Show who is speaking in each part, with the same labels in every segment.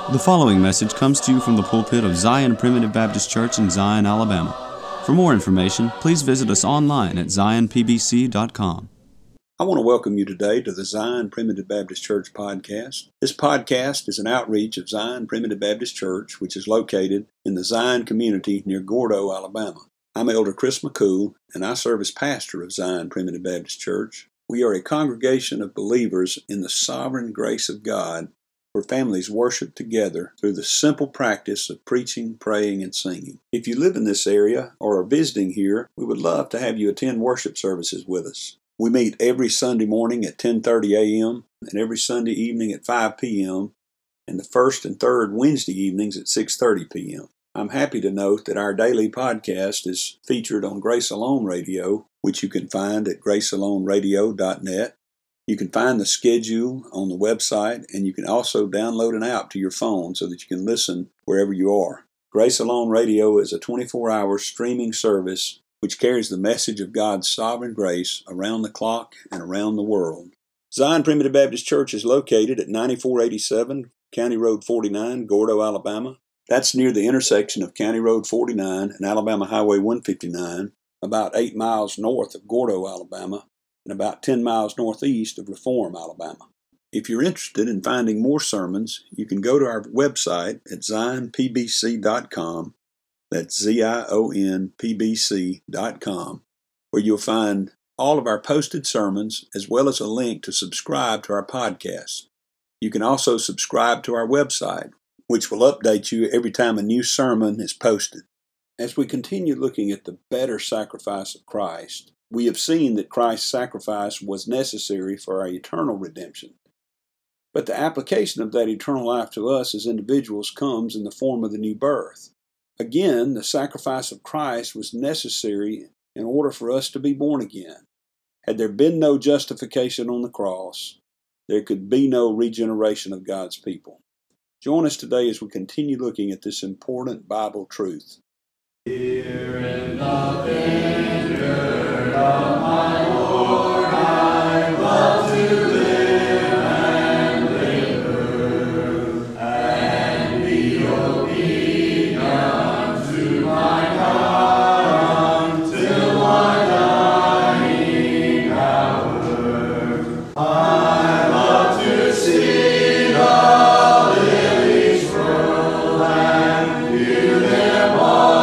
Speaker 1: The following message comes to you from the pulpit of Zion Primitive Baptist Church in Zion, Alabama. For more information, please visit us online at zionpbc.com.
Speaker 2: I want to welcome you today to the Zion Primitive Baptist Church podcast. This podcast is an outreach of Zion Primitive Baptist Church, which is located in the Zion community near Gordo, Alabama. I'm Elder Chris McCool, and I serve as pastor of Zion Primitive Baptist Church. We are a congregation of believers in the sovereign grace of God, where families worship together through the simple practice of preaching, praying, and singing. If you live in this area or are visiting here, we would love to have you attend worship services with us. We meet every Sunday morning at 10:30 a.m. and every Sunday evening at 5 p.m. and the first and third Wednesday evenings at 6:30 p.m. I'm happy to note that our daily podcast is featured on Grace Alone Radio, which you can find at gracealoneradio.net. You can find the schedule on the website, and you can also download an app to your phone so that you can listen wherever you are. Grace Alone Radio is a 24-hour streaming service which carries the message of God's sovereign grace around the clock and around the world. Zion Primitive Baptist Church is located at 9487 County Road 49, Gordo, Alabama. That's near the intersection of County Road 49 and Alabama Highway 159, about 8 miles north of Gordo, Alabama, and about 10 miles northeast of Reform, Alabama. If you're interested in finding more sermons, you can go to our website at zionpbc.com. That's zionpbc.com, where you'll find all of our posted sermons as well as a link to subscribe to our podcast. You can also subscribe to our website, which will update you every time a new sermon is posted. As we continue looking at the better sacrifice of Christ, we have seen that Christ's sacrifice was necessary for our eternal redemption. But the application of that eternal life to us as individuals comes in the form of the new birth. Again, the sacrifice of Christ was necessary in order for us to be born again. Had there been no justification on the cross, there could be no regeneration of God's people. Join us today as we continue looking at this important Bible truth. Here in the vineyard of my Lord, I love to live and labor and be obedient to my God until my dying hour. I love to see the lilies grow and view them all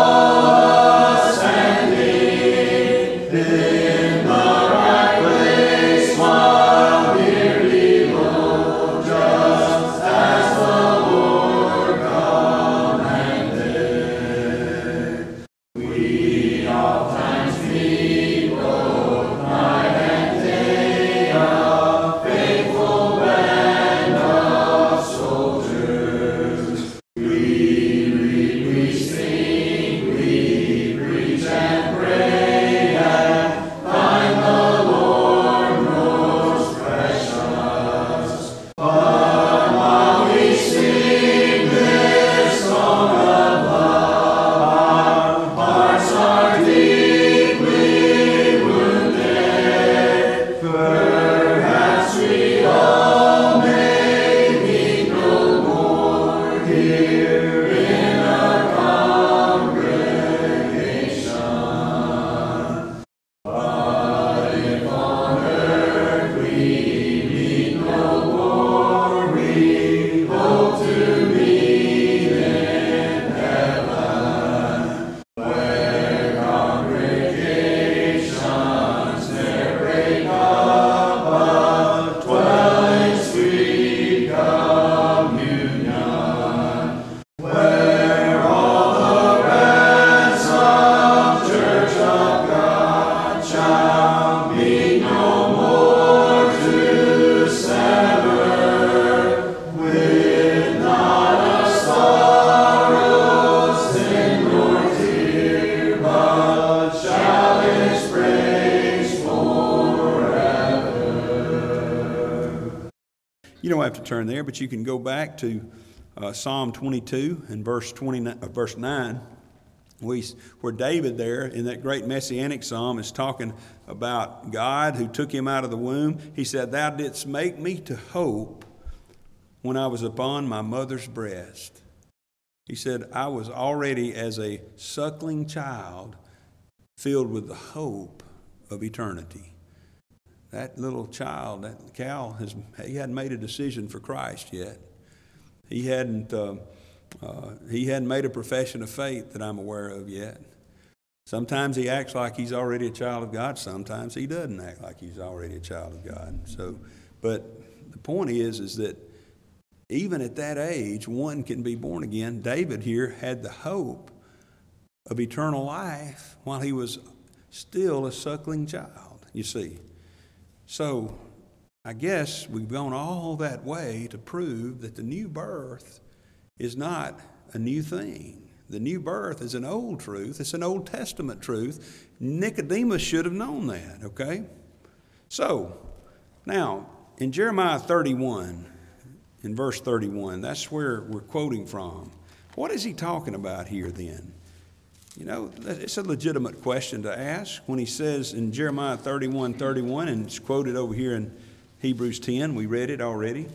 Speaker 2: You don't have to turn there, but you can go back to Psalm 22 and verse 9, where David there in that great messianic psalm is talking about God who took him out of the womb. He said, "Thou didst make me to hope when I was upon my mother's breast. He said, I was already as a suckling child filled with the hope of eternity. That little child, that Cal, he hadn't made a decision for Christ yet. He hadn't made a profession of faith that I'm aware of yet. Sometimes he acts like he's already a child of God. Sometimes he doesn't act like he's already a child of God. But the point is that even at that age, one can be born again. David here had the hope of eternal life while he was still a suckling child, you see. So I guess we've gone all that way to prove that the new birth is not a new thing. The new birth is an old truth. It's an Old Testament truth. Nicodemus should have known that, okay? So, now, in Jeremiah 31, in verse 31, that's where we're quoting from. What is he talking about here then? You know, it's a legitimate question to ask when he says in Jeremiah 31:31, and it's quoted over here in Hebrews 10, we read it already.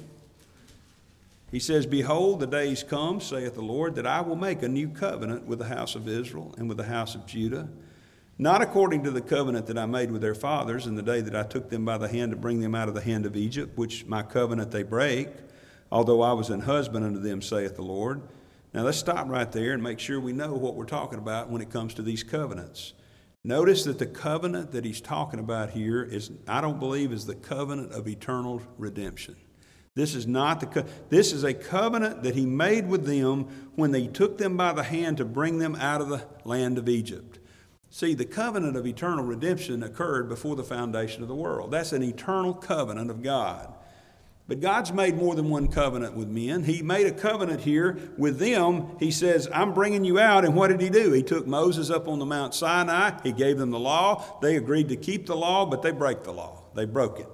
Speaker 2: He says, Behold, the days come, saith the Lord, that I will make a new covenant with the house of Israel and with the house of Judah, not according to the covenant that I made with their fathers in the day that I took them by the hand to bring them out of the hand of Egypt, which my covenant they break, although I was an husband unto them, saith the Lord. Now let's stop right there and make sure we know what we're talking about when it comes to these covenants. Notice that the covenant that he's talking about here is, I don't believe, is the covenant of eternal redemption. This is this is a covenant that he made with them when he took them by the hand to bring them out of the land of Egypt. See, the covenant of eternal redemption occurred before the foundation of the world. That's an eternal covenant of God. But God's made more than one covenant with men. He made a covenant here with them. He says, I'm bringing you out. And what did he do? He took Moses up on the Mount Sinai. He gave them the law. They agreed to keep the law, but they break the law. They broke it.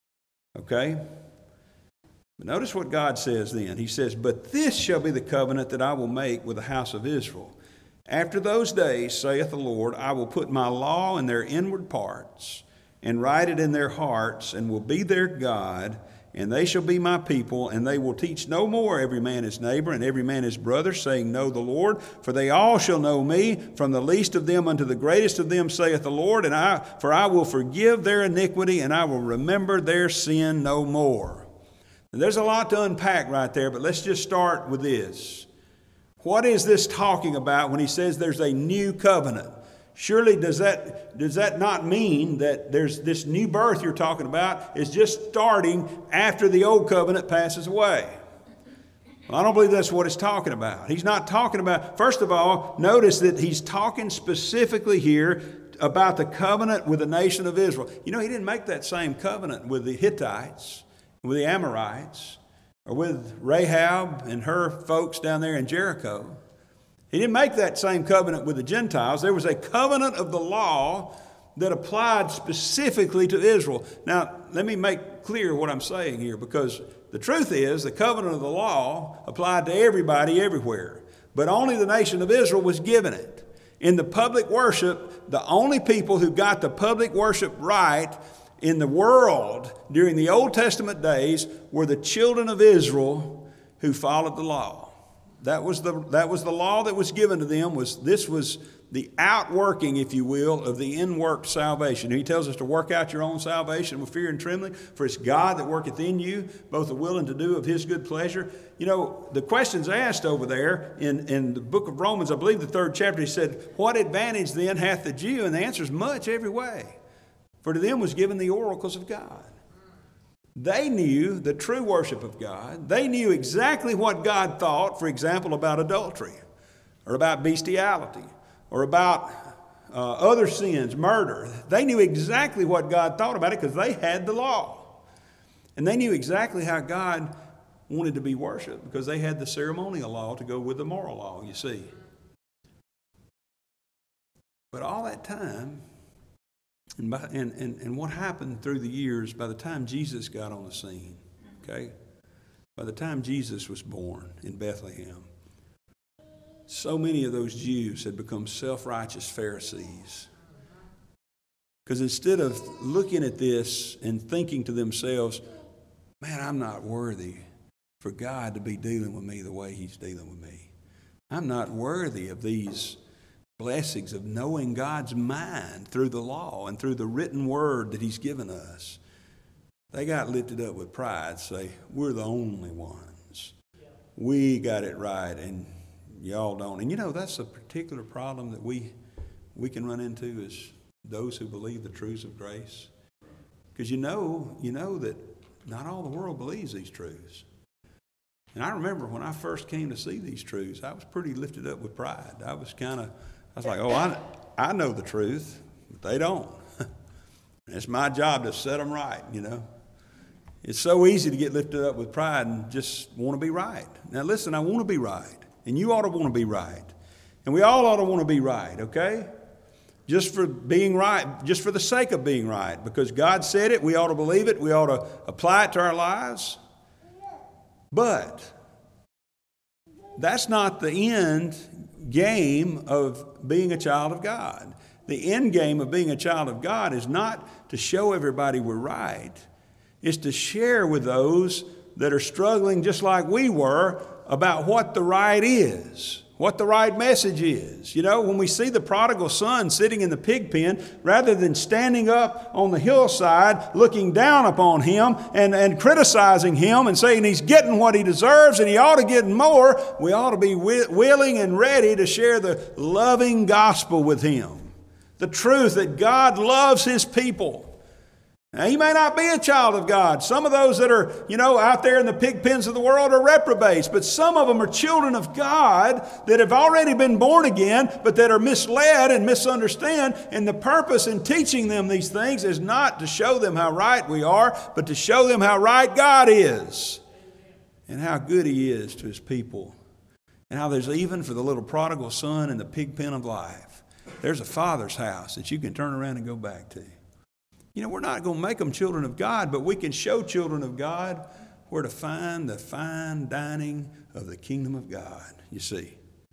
Speaker 2: Okay? But notice what God says then. He says, But this shall be the covenant that I will make with the house of Israel. After those days, saith the Lord, I will put my law in their inward parts, and write it in their hearts, and will be their God, and they shall be my people, and they will teach no more every man his neighbor, and every man his brother, saying, Know the Lord, for they all shall know me, from the least of them unto the greatest of them, saith the Lord, for I will forgive their iniquity, and I will remember their sin no more. Now, there's a lot to unpack right there, but let's just start with this. What is this talking about when he says there's a new covenant? Surely does that not mean that there's this new birth you're talking about is just starting after the old covenant passes away? Well, I don't believe that's what it's talking about. He's not talking about, first of all, notice that he's talking specifically here about the covenant with the nation of Israel. You know, he didn't make that same covenant with the Hittites, with the Amorites, or with Rahab and her folks down there in Jericho. He didn't make that same covenant with the Gentiles. There was a covenant of the law that applied specifically to Israel. Now, let me make clear what I'm saying here, because the truth is the covenant of the law applied to everybody everywhere, but only the nation of Israel was given it. In the public worship, the only people who got the public worship right in the world during the Old Testament days were the children of Israel who followed the law. That was the law that was given to them. This was the outworking, if you will, of the inworked salvation. He tells us to work out your own salvation with fear and trembling, for it's God that worketh in you, both the will and to do of his good pleasure. You know, the question's asked over there in the book of Romans, I believe the 3rd chapter, he said, What advantage then hath the Jew? And the answer is much every way. For to them was given the oracles of God. They knew the true worship of God. They knew exactly what God thought, for example, about adultery, or about bestiality, or about other sins, murder. They knew exactly what God thought about it because they had the law. And they knew exactly how God wanted to be worshiped because they had the ceremonial law to go with the moral law, you see. But all that time, and what happened through the years, by the time Jesus got on the scene, okay, by the time Jesus was born in Bethlehem, so many of those Jews had become self-righteous Pharisees. Because instead of looking at this and thinking to themselves, man, I'm not worthy for God to be dealing with me the way He's dealing with me. I'm not worthy of these blessings of knowing God's mind through the law and through the written word that He's given us. They got lifted up with pride, say, we're the only ones. We got it right and y'all don't. And that's a particular problem that we can run into as those who believe the truths of grace. Because you know that not all the world believes these truths. And I remember when I first came to see these truths, I was pretty lifted up with pride. I was like, I know the truth, but they don't. And it's my job to set them right, It's so easy to get lifted up with pride and just want to be right. Now listen, I want to be right. And you ought to want to be right. And we all ought to want to be right, okay? Just for being right, just for the sake of being right. Because God said it, we ought to believe it, we ought to apply it to our lives. But that's not the end game of being a child of God. The end game of being a child of God is not to show everybody we're right. It's to share with those that are struggling just like we were about what the right is, what the right message is. When we see the prodigal son sitting in the pig pen, rather than standing up on the hillside looking down upon him and criticizing him and saying he's getting what he deserves and he ought to get more, we ought to be willing and ready to share the loving gospel with him. The truth that God loves His people. Now, he may not be a child of God. Some of those that are, out there in the pig pens of the world are reprobates. But some of them are children of God that have already been born again, but that are misled and misunderstand. And the purpose in teaching them these things is not to show them how right we are, but to show them how right God is and how good He is to His people. And how there's even for the little prodigal son in the pig pen of life, there's a Father's house that you can turn around and go back to. We're not going to make them children of God, but we can show children of God where to find the fine dining of the kingdom of God, you see.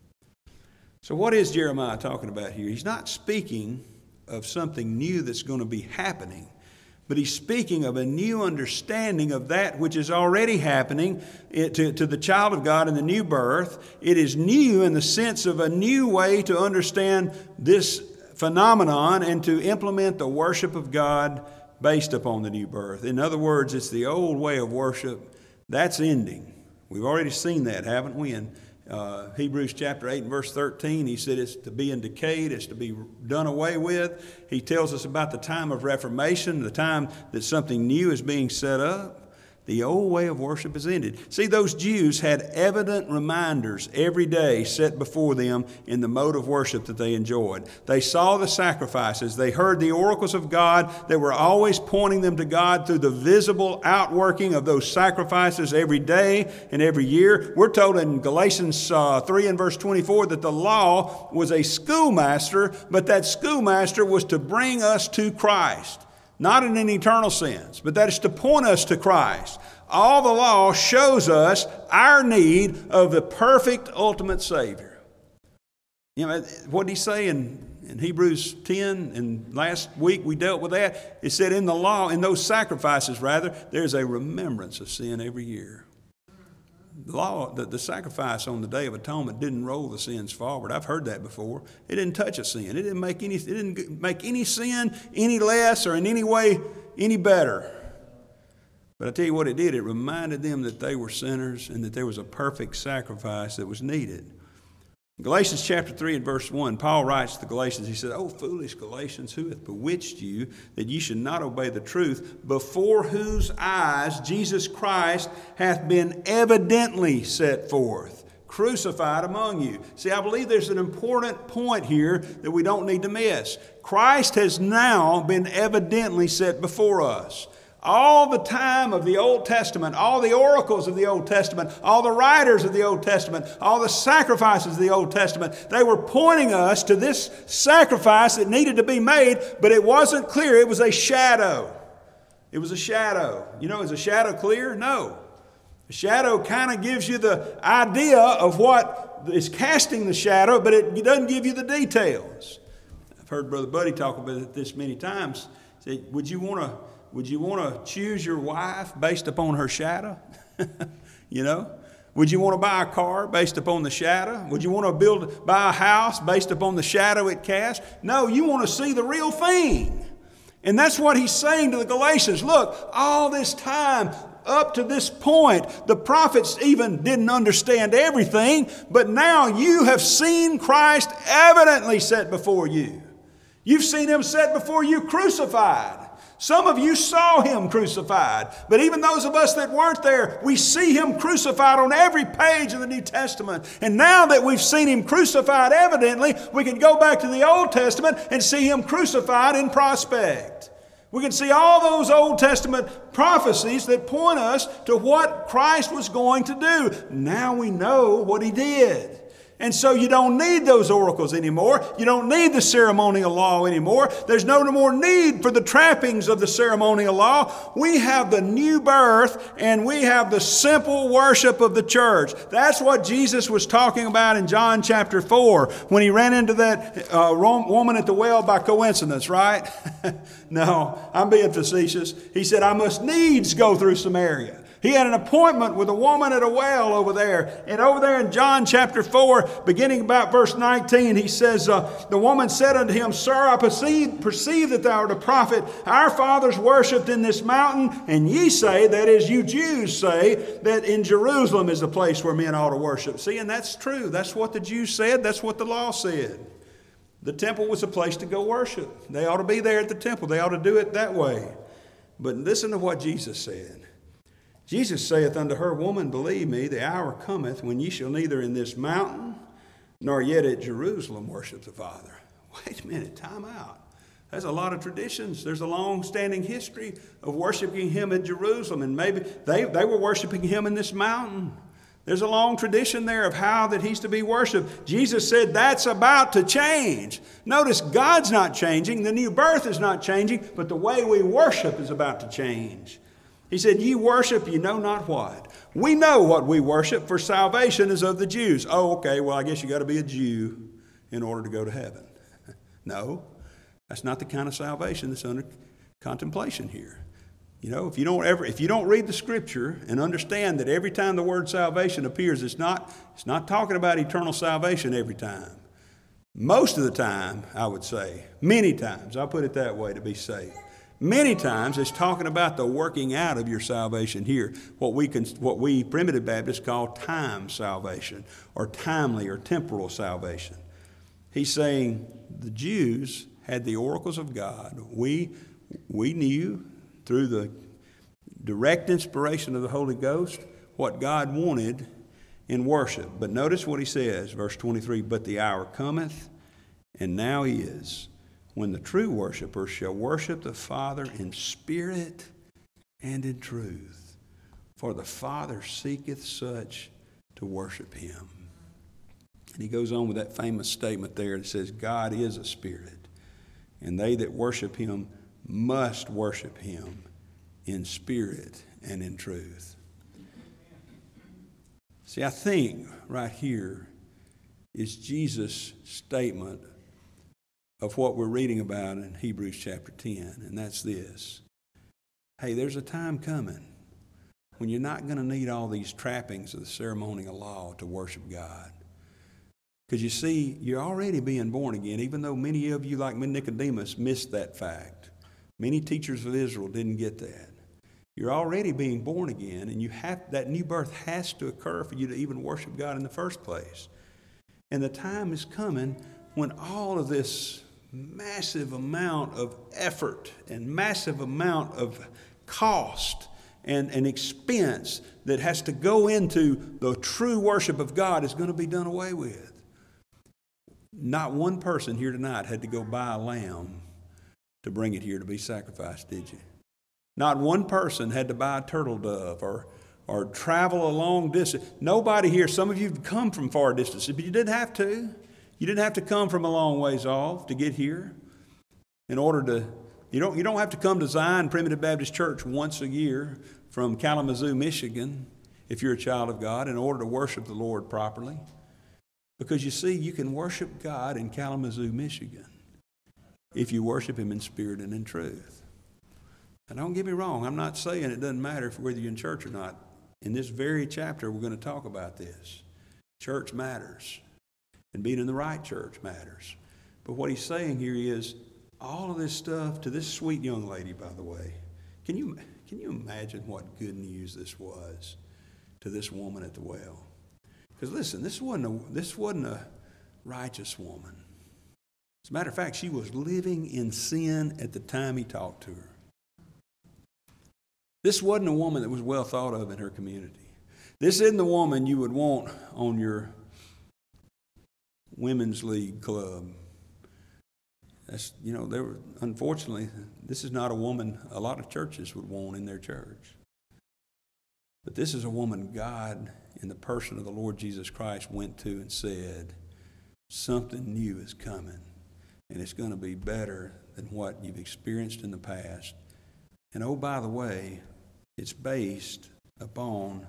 Speaker 2: So what is Jeremiah talking about here? He's not speaking of something new that's going to be happening, but he's speaking of a new understanding of that which is already happening to the child of God in the new birth. It is new in the sense of a new way to understand this phenomenon and to implement the worship of God based upon the new birth. In other words, it's the old way of worship that's ending. We've already seen that, haven't we? In Hebrews chapter 8 and verse 13, he said it's to be in decayed, it's to be done away with. He tells us about the time of Reformation, the time that something new is being set up. The old way of worship is ended. See, those Jews had evident reminders every day set before them in the mode of worship that they enjoyed. They saw the sacrifices. They heard the oracles of God that were always pointing them to God through the visible outworking of those sacrifices every day and every year. We're told in Galatians 3 and verse 24 that the law was a schoolmaster, but that schoolmaster was to bring us to Christ. Not in an eternal sense, but that is to point us to Christ. All the law shows us our need of the perfect ultimate Savior. What did he say in Hebrews 10? And last week we dealt with that. It said in the law, in those sacrifices rather, there's a remembrance of sin every year. The law, the sacrifice on the Day of Atonement didn't roll the sins forward. I've heard that before. It didn't touch a sin. It didn't make any sin any less or in any way any better. But I tell you what it did. It reminded them that they were sinners and that there was a perfect sacrifice that was needed. In Galatians chapter 3 and verse 1, Paul writes to the Galatians, he said, "O foolish Galatians, who hath bewitched you that ye should not obey the truth, before whose eyes Jesus Christ hath been evidently set forth, crucified among you." See, I believe there's an important point here that we don't need to miss. Christ has now been evidently set before us. All the time of the Old Testament, all the oracles of the Old Testament, all the writers of the Old Testament, all the sacrifices of the Old Testament, they were pointing us to this sacrifice that needed to be made, but it wasn't clear. It was a shadow. It was a shadow. Is a shadow clear? No. A shadow kind of gives you the idea of what is casting the shadow, but it doesn't give you the details. I've heard Brother Buddy talk about this many times. Say, would you want to choose your wife based upon her shadow? you know? Would you want to buy a car based upon the shadow? Would you want to buy a house based upon the shadow it casts? No, you want to see the real thing. And that's what he's saying to the Galatians. Look, all this time up to this point, the prophets even didn't understand everything, but now you have seen Christ evidently set before you. You've seen him set before you crucified. Some of you saw him crucified, but even those of us that weren't there, we see him crucified on every page of the New Testament. And now that we've seen him crucified evidently, we can go back to the Old Testament and see him crucified in prospect. We can see all those Old Testament prophecies that point us to what Christ was going to do. Now we know what he did. And so you don't need those oracles anymore. You don't need the ceremonial law anymore. There's no more need for the trappings of the ceremonial law. We have the new birth and we have the simple worship of the church. That's what Jesus was talking about in John chapter 4 when he ran into that woman at the well by coincidence, right? No, I'm being facetious. He said, I must needs go through Samaria. He had an appointment with a woman at a well over there. And over there in John chapter 4, beginning about verse 19, he says, the woman said unto him, Sir, I perceive that thou art a prophet. Our fathers worshipped in this mountain, and ye say, that is, you Jews say, that in Jerusalem is the place where men ought to worship. See, and that's true. That's what the Jews said. That's what the law said. The temple was a place to go worship. They ought to be there at the temple. They ought to do it that way. But listen to what Jesus said. Jesus saith unto her, Woman, believe me, the hour cometh when ye shall neither in this mountain nor yet at Jerusalem worship the Father. Wait a minute, time out. There's a lot of traditions. There's a long-standing history of worshiping him in Jerusalem. And maybe they were worshiping him in this mountain. There's a long tradition there of how that he's to be worshiped. Jesus said that's about to change. Notice God's not changing. The new birth is not changing. But the way we worship is about to change. He said, ye worship, ye know not what. We know what we worship, for salvation is of the Jews. Oh, okay, well, I guess you got to be a Jew in order to go to heaven. No, that's not the kind of salvation that's under contemplation here. You know, if you don't read the Scripture and understand that every time the word salvation appears, it's not talking about eternal salvation every time. Most of the time, I would say, many times, I'll put it that way to be safe. Many times it's talking about the working out of your salvation here, what we Primitive Baptists call time salvation or timely or temporal salvation. He's saying the Jews had the oracles of God. We knew through the direct inspiration of the Holy Ghost what God wanted in worship. But notice what he says, verse 23, but the hour cometh, and now is, when the true worshipers shall worship the Father in spirit and in truth. For the Father seeketh such to worship him. And he goes on with that famous statement there that says, God is a spirit, and they that worship him must worship him in spirit and in truth. See, I think right here is Jesus' statement of what we're reading about in Hebrews chapter 10, and that's this. Hey, there's a time coming when you're not going to need all these trappings of the ceremonial law to worship God. Because you see, you're already being born again, even though many of you, like Nicodemus, missed that fact. Many teachers of Israel didn't get that. You're already being born again, and that new birth has to occur for you to even worship God in the first place. And the time is coming when all of this massive amount of effort and massive amount of cost and expense that has to go into the true worship of God is going to be done away with. Not one person here tonight had to go buy a lamb to bring it here to be sacrificed, did you? Not one person had to buy a turtle dove or travel a long distance. Nobody here, some of you have come from far distances, but you didn't have to. You didn't have to come from a long ways off to get here. You don't have to come to Zion Primitive Baptist Church once a year from Kalamazoo, Michigan, if you're a child of God, in order to worship the Lord properly. Because you see, you can worship God in Kalamazoo, Michigan, if you worship him in spirit and in truth. And don't get me wrong, I'm not saying it doesn't matter whether you're in church or not In this very chapter, we're going to talk about this. Church matters, and being in the right church matters. But what he's saying here is all of this stuff to this sweet young lady, by the way. Can you imagine what good news this was to this woman at the well? Because listen, this wasn't a righteous woman. As a matter of fact, she was living in sin at the time he talked to her. This wasn't a woman that was well thought of in her community. This isn't the woman you would want on your women's league club. Unfortunately, this is not a woman a lot of churches would want in their church. But this is a woman God, in the person of the Lord Jesus Christ, went to and said, something new is coming, and it's going to be better than what you've experienced in the past. And oh, by the way, it's based upon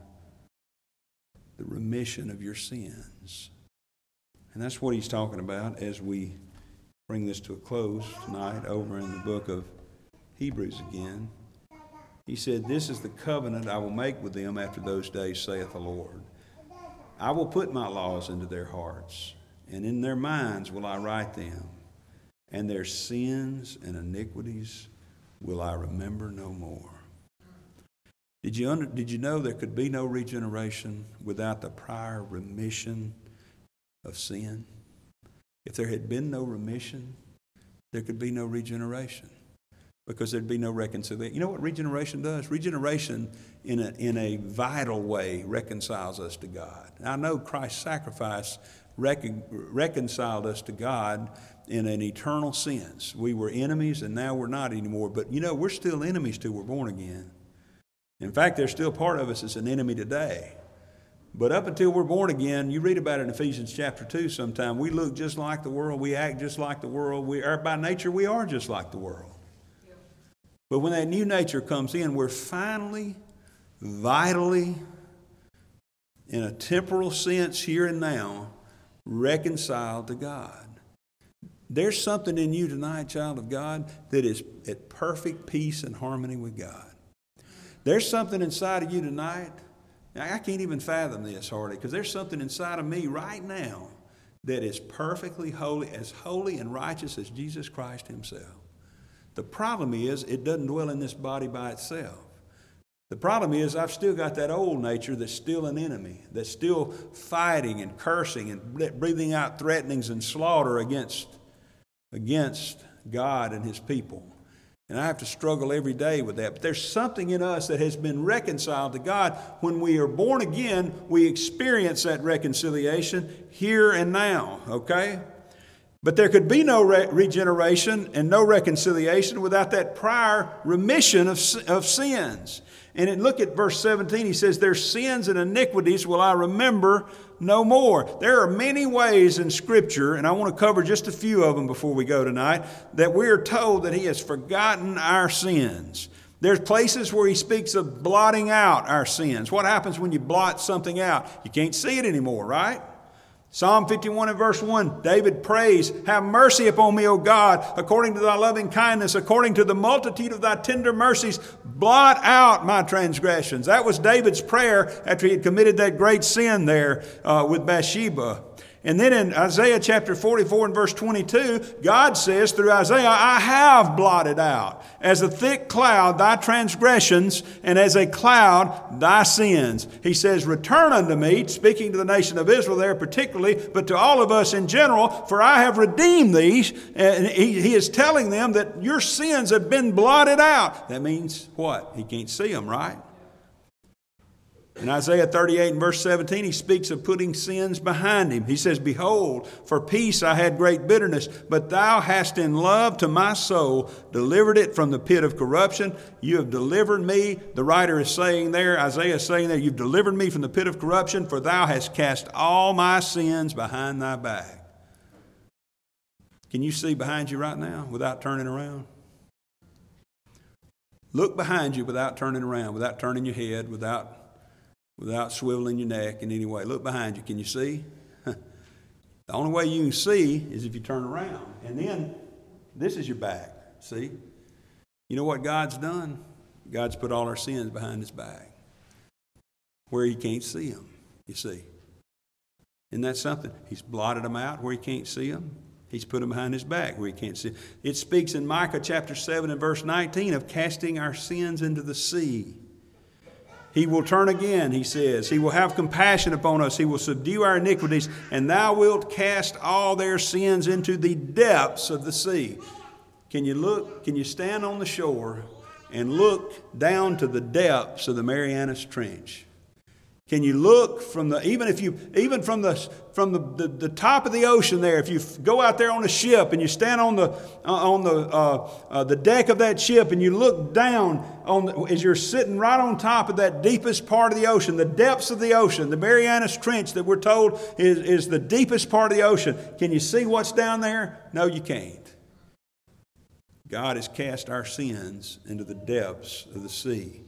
Speaker 2: the remission of your sins. And that's what he's talking about as we bring this to a close tonight over in the book of Hebrews again. He said, this is the covenant I will make with them after those days, saith the Lord. I will put my laws into their hearts, and in their minds will I write them, and their sins and iniquities will I remember no more. Did you know there could be no regeneration without the prior remission of sin? If there had been no remission, there could be no regeneration, because there'd be no reconciliation. You know what regeneration does? Regeneration in a vital way reconciles us to God. Now, I know Christ's sacrifice reconciled us to God in an eternal sense. We were enemies and now we're not anymore. But we're still enemies till we're born again. In fact, there's still part of us that's an enemy today. But up until we're born again, you read about it in Ephesians chapter 2 sometime, we look just like the world, we act just like the world, by nature we are just like the world. But when that new nature comes in, we're finally, vitally, in a temporal sense here and now, reconciled to God. There's something in you tonight, child of God, that is at perfect peace and harmony with God. There's something inside of you tonight. Now, I can't even fathom this, hardly, because there's something inside of me right now that is perfectly holy, as holy and righteous as Jesus Christ himself. The problem is it doesn't dwell in this body by itself. The problem is I've still got that old nature that's still an enemy, that's still fighting and cursing and breathing out threatenings and slaughter against God and his people. And I have to struggle every day with that. But there's something in us that has been reconciled to God. When we are born again, we experience that reconciliation here and now, okay? But there could be no regeneration and no reconciliation without that prior remission of sins. And look at verse 17. He says, their sins and iniquities will I remember no more. There are many ways in Scripture, and I want to cover just a few of them before we go tonight, that we are told that he has forgotten our sins. There's places where he speaks of blotting out our sins. What happens when you blot something out? You can't see it anymore, right? Psalm 51 and verse 1, David prays, have mercy upon me, O God, according to thy loving kindness, according to the multitude of thy tender mercies, blot out my transgressions. That was David's prayer after he had committed that great sin there with Bathsheba. And then in Isaiah chapter 44 and verse 22, God says through Isaiah, I have blotted out as a thick cloud thy transgressions, and as a cloud thy sins. He says, return unto me, speaking to the nation of Israel there particularly, but to all of us in general, for I have redeemed thee. And he is telling them that your sins have been blotted out. That means what? He can't see them, right? In Isaiah 38 and verse 17, he speaks of putting sins behind him. He says, behold, for peace I had great bitterness, but thou hast in love to my soul delivered it from the pit of corruption. You have delivered me. The writer is saying there, Isaiah is saying there, you've delivered me from the pit of corruption, for thou hast cast all my sins behind thy back. Can you see behind you right now without turning around? Look behind you without turning around, without turning your head, without swiveling your neck in any way. Look behind you. Can you see? The only way you can see is if you turn around. And then this is your back. See? You know what God's done? God's put all our sins behind his back. where he can't see them, you see. Isn't that something? He's blotted them out where he can't see them. He's put them behind his back where he can't see them. It speaks in Micah chapter 7 and verse 19 of casting our sins into the sea. He will turn again, he says. He will have compassion upon us. He will subdue our iniquities, and thou wilt cast all their sins into the depths of the sea. Can you stand on the shore and look down to the depths of the Marianas Trench? Can you look from the top of the ocean there? If you go out there on a ship and you stand on the deck of that ship and you look down as you're sitting right on top of that deepest part of the ocean, the depths of the ocean, the Marianas Trench that we're told is the deepest part of the ocean. Can you see what's down there? No, you can't. God has cast our sins into the depths of the sea.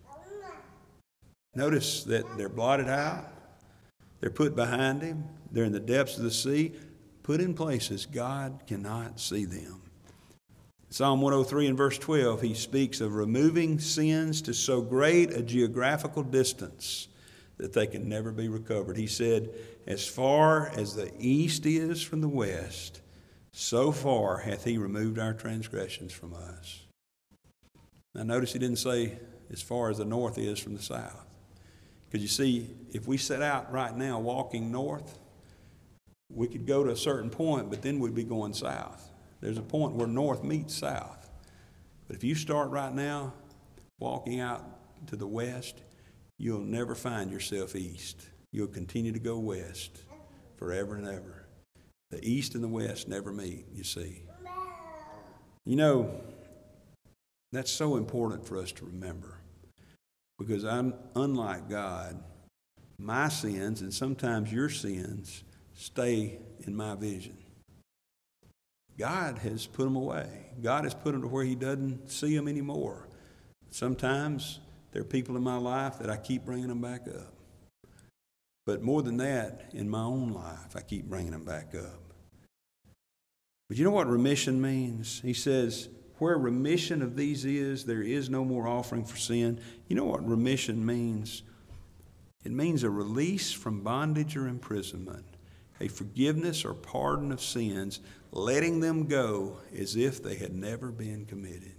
Speaker 2: Notice that they're blotted out. They're put behind him. They're in the depths of the sea, put in places God cannot see them. Psalm 103 and verse 12, he speaks of removing sins to so great a geographical distance that they can never be recovered. He said, as far as the east is from the west, so far hath he removed our transgressions from us. Now notice he didn't say as far as the north is from the south. Because you see, if we set out right now walking north, we could go to a certain point, but then we'd be going south. There's a point where north meets south. But if you start right now walking out to the west, you'll never find yourself east. You'll continue to go west forever and ever. The east and the west never meet, you see. You know, that's so important for us to remember. Because I'm unlike God, my sins and sometimes your sins stay in my vision. God has put them away. God has put them to where he doesn't see them anymore. Sometimes there are people in my life that I keep bringing them back up. But more than that, in my own life, I keep bringing them back up. But you know what remission means? He says, where remission of these is, there is no more offering for sin. You know what remission means? It means a release from bondage or imprisonment, a forgiveness or pardon of sins, letting them go as if they had never been committed.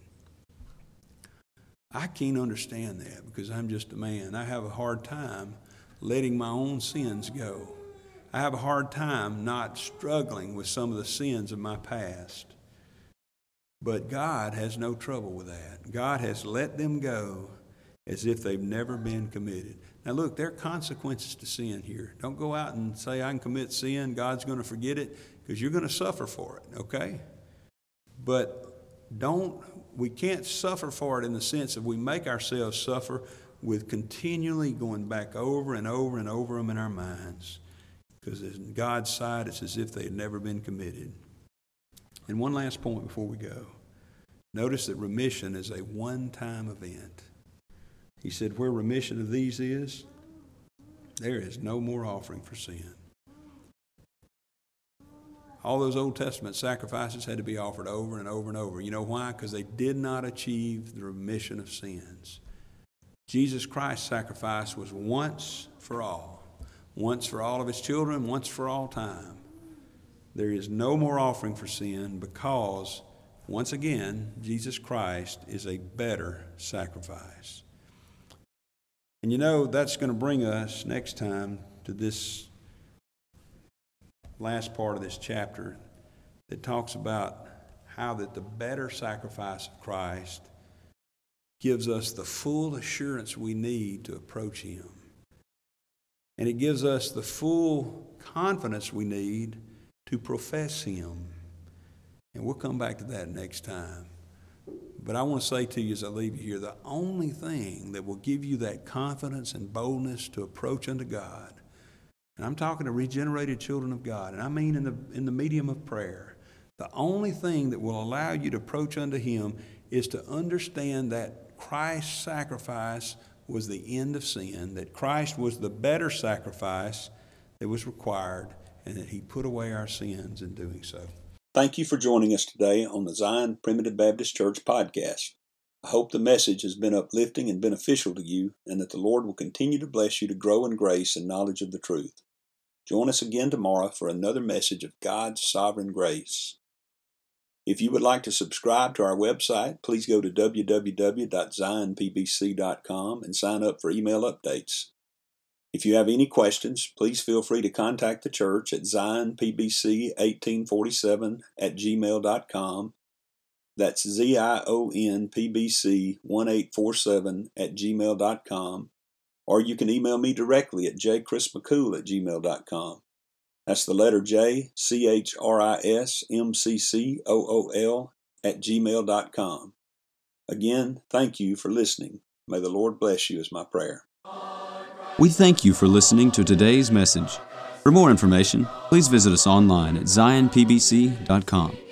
Speaker 2: I can't understand that because I'm just a man. I have a hard time letting my own sins go. I have a hard time not struggling with some of the sins of my past. But God has no trouble with that. God has let them go as if they've never been committed. Now look, there are consequences to sin here. Don't go out and say, I can commit sin, God's going to forget it, because you're going to suffer for it, okay? But we can't suffer for it in the sense that we make ourselves suffer with continually going back over and over and over them in our minds. Because in God's sight, it's as if they had never been committed. And one last point before we go. Notice that remission is a one-time event. He said, where remission of these is, there is no more offering for sin. All those Old Testament sacrifices had to be offered over and over and over. You know why? Because they did not achieve the remission of sins. Jesus Christ's sacrifice was once for all of his children, once for all time. There is no more offering for sin because, once again, Jesus Christ is a better sacrifice. And you know, that's going to bring us next time to this last part of this chapter that talks about how that the better sacrifice of Christ gives us the full assurance we need to approach him. And it gives us the full confidence we need to profess him. And we'll come back to that next time. But I want to say to you as I leave you here, the only thing that will give you that confidence and boldness to approach unto God, and I'm talking to regenerated children of God, and I mean in the medium of prayer, the only thing that will allow you to approach unto him is to understand that Christ's sacrifice was the end of sin, that Christ was the better sacrifice that was required, and that he put away our sins in doing so. Thank you for joining us today on the Zion Primitive Baptist Church podcast. I hope the message has been uplifting and beneficial to you, and that the Lord will continue to bless you to grow in grace and knowledge of the truth. Join us again tomorrow for another message of God's sovereign grace. If you would like to subscribe to our website, please go to www.zionpbc.com and sign up for email updates. If you have any questions, please feel free to contact the church at zionpbc1847@gmail.com. That's zionpbc1847@gmail.com. Or you can email me directly at jchrismccool@gmail.com. That's the letter J, CHRISMCCOOL@gmail.com. Again, thank you for listening. May the Lord bless you is my prayer.
Speaker 1: We thank you for listening to today's message. For more information, please visit us online at zionpbc.com.